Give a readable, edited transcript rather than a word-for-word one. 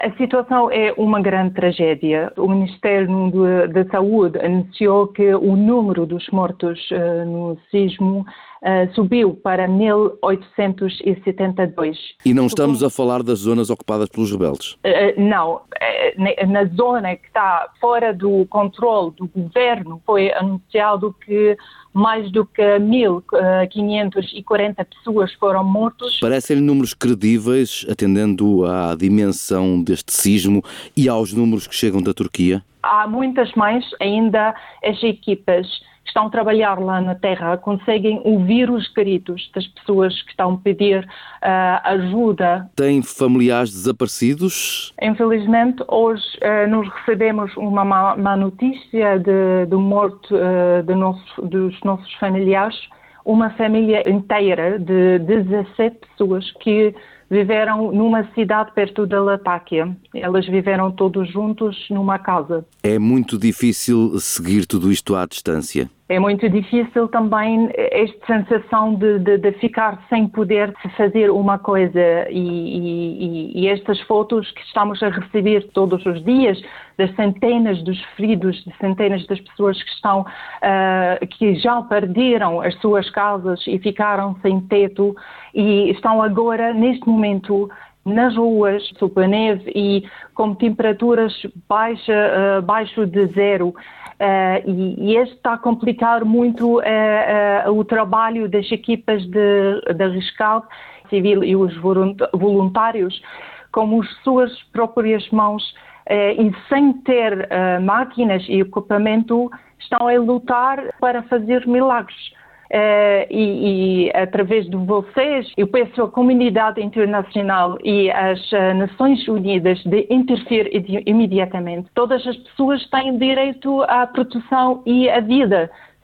A situação é uma grande tragédia. O Ministério da Saúde anunciou que o número dos mortos no sismo subiu para 1.872. E não estamos a falar das zonas ocupadas pelos rebeldes? Não. Na zona que está fora do controle do governo foi anunciado que mais do que 1.540 pessoas foram mortas. Parecem-lhe números credíveis, atendendo à dimensão deste sismo e aos números que chegam da Turquia? Há muitas mais. Ainda as equipas que estão a trabalhar lá na terra conseguem ouvir os gritos das pessoas que estão a pedir ajuda. Tem familiares desaparecidos? Infelizmente, hoje nós recebemos uma má notícia do morto dos nossos familiares. Uma família inteira de 17 pessoas que viveram numa cidade perto da Latáquia. Elas viveram todos juntos numa casa. É muito difícil seguir tudo isto à distância. É muito difícil também esta sensação de ficar sem poder fazer uma coisa e estas fotos que estamos a receber todos os dias das centenas dos feridos, de centenas das pessoas que já perderam as suas casas e ficaram sem teto e estão agora, neste momento, nas ruas, sob a neve e com temperaturas baixo de zero. E este está a complicar muito o trabalho das equipas de rescate civil e os voluntários, com as suas próprias mãos e sem ter máquinas e equipamento, estão a lutar para fazer milagres. E através de vocês, eu peço à comunidade internacional e às Nações Unidas de intervir imediatamente. Todas as pessoas têm direito à proteção e à vida.